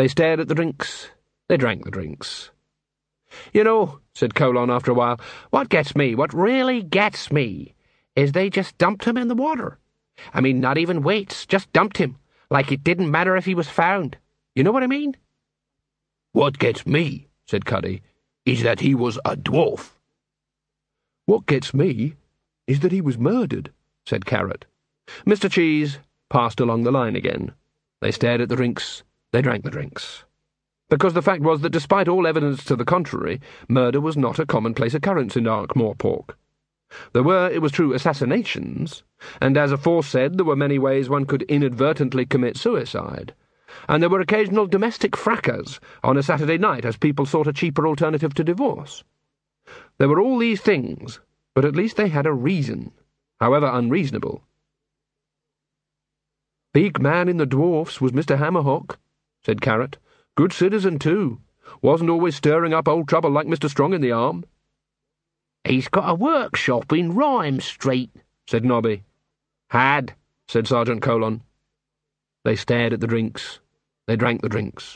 They stared at the drinks. They drank the drinks. "You know," said Colon after a while, what really gets me, is they just dumped him in the water. I mean, not even weights, just dumped him, like it didn't matter if he was found. You know what I mean?" "What gets me," said Cuddy, "is that he was a dwarf." "What gets me is that he was murdered," said Carrot. Mr. Cheese passed along the line again. They stared at the drinks. They drank the drinks. Because the fact was that despite all evidence to the contrary, murder was not a commonplace occurrence in Ankh-Morpork. There were, it was true, assassinations, and as aforesaid, there were many ways one could inadvertently commit suicide, and there were occasional domestic fracas on a Saturday night as people sought a cheaper alternative to divorce. There were all these things, but at least they had a reason, however unreasonable. "Big man in the dwarfs was Mr. Hammerhock," said Carrot. "Good citizen, too. Wasn't always stirring up old trouble like Mr. Strong in the Arm." "He's got a workshop in Rhyme Street," said Nobby. "Had," said Sergeant Colon. They stared at the drinks. They drank the drinks.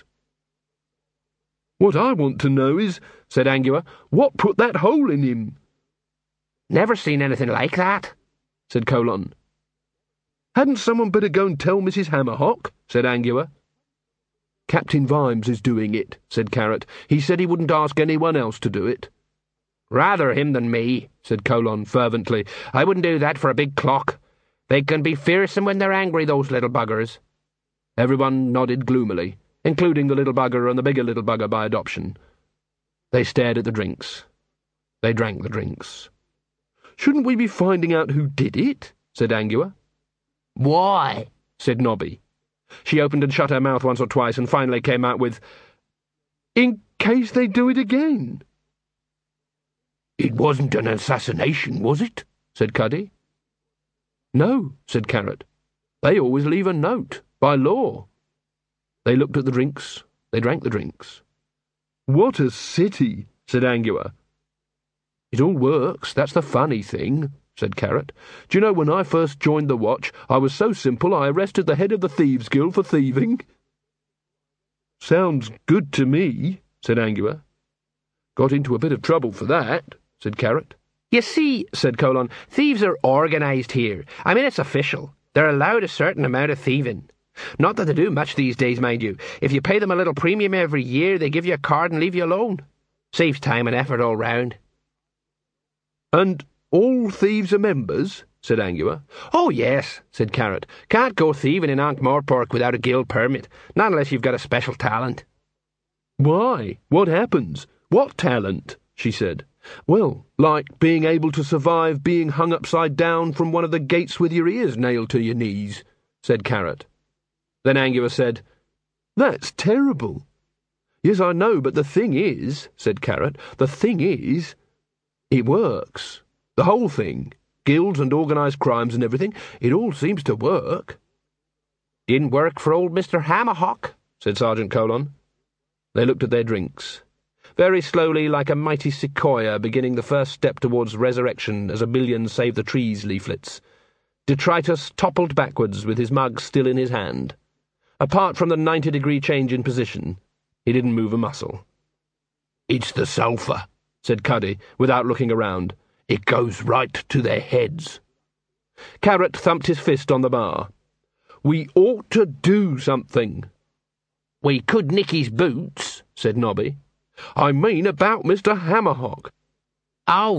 "What I want to know is," said Angua, "what put that hole in him?" "Never seen anything like that," said Colon. "Hadn't someone better go and tell Mrs. Hammerhock?" said Angua. "Captain Vimes is doing it," said Carrot. "He said he wouldn't ask anyone else to do it." "Rather him than me," said Colon fervently. "I wouldn't do that for a big clock. They can be fearsome when they're angry, those little buggers." Everyone nodded gloomily, including the little bugger and the bigger little bugger by adoption. They stared at the drinks. They drank the drinks. "Shouldn't we be finding out who did it?" said Angua. "Why?" said Nobby. She opened and shut her mouth once or twice and finally came out with, "In case they do it again." "It wasn't an assassination, was it?" said Cuddy. "No," said Carrot. "They always leave a note, by law." They looked at the drinks. They drank the drinks. "What a city," said Angua. "It all works, that's the funny thing," said Carrot. "Do you know, when I first joined the watch, I was so simple I arrested the head of the Thieves' Guild for thieving." "Sounds good to me," said Angua. "Got into a bit of trouble for that," said Carrot. "You see," said Colon, "thieves are organised here. I mean, it's official. They're allowed a certain amount of thieving. Not that they do much these days, mind you. If you pay them a little premium every year, they give you a card and leave you alone. Saves time and effort all round." "And all thieves are members?" said Angua. "Oh, yes," said Carrot. "Can't go thieving in Ankh-Morpork without a guild permit, not unless you've got a special talent." "Why? What happens? What talent?" she said. "Well, like being able to survive being hung upside down from one of the gates with your ears nailed to your knees," said Carrot. Then Angua said, "That's terrible." "Yes, I know, but the thing is," said Carrot, "the thing is, it works. The whole thing. Guilds and organised crimes and everything. It all seems to work." "Didn't work for old Mr. Hammerhock," said Sergeant Colon. They looked at their drinks. Very slowly, like a mighty sequoia beginning the first step towards resurrection as a million save the trees leaflets, Detritus toppled backwards with his mug still in his hand. Apart from the 90-degree change in position, he didn't move a muscle. "It's the sulphur," said Cuddy, without looking around. "It goes right to their heads." Carrot thumped his fist on the bar. "We ought to do something." "We could nick his boots," said Nobby. "I mean about Mr. Hammerhock." "Oh,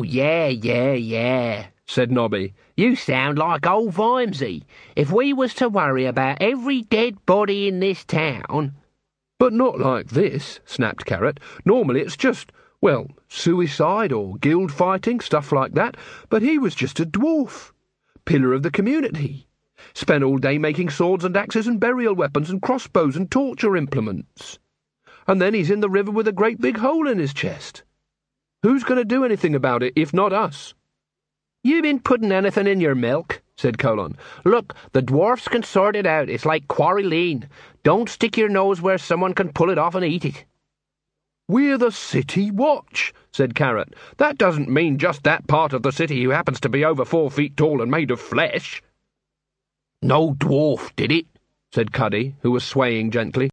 yeah, said Nobby. "You sound like old Vimesy. If we was to worry about every dead body in this town—" "But not like this," snapped Carrot. "Normally it's just, well, suicide or guild fighting, stuff like that. But he was just a dwarf. Pillar of the community. Spent all day making swords and axes and burial weapons and crossbows and torture implements. And then he's in the river with a great big hole in his chest. Who's going to do anything about it, if not us?" "You been putting anything in your milk?" said Colon. "Look, the dwarfs can sort it out. It's like Quarry Lean. Don't stick your nose where someone can pull it off and eat it." "We're the City Watch," said Carrot. "That doesn't mean just that part of the city who happens to be over 4 feet tall and made of flesh." "No dwarf did it," said Cuddy, who was swaying gently.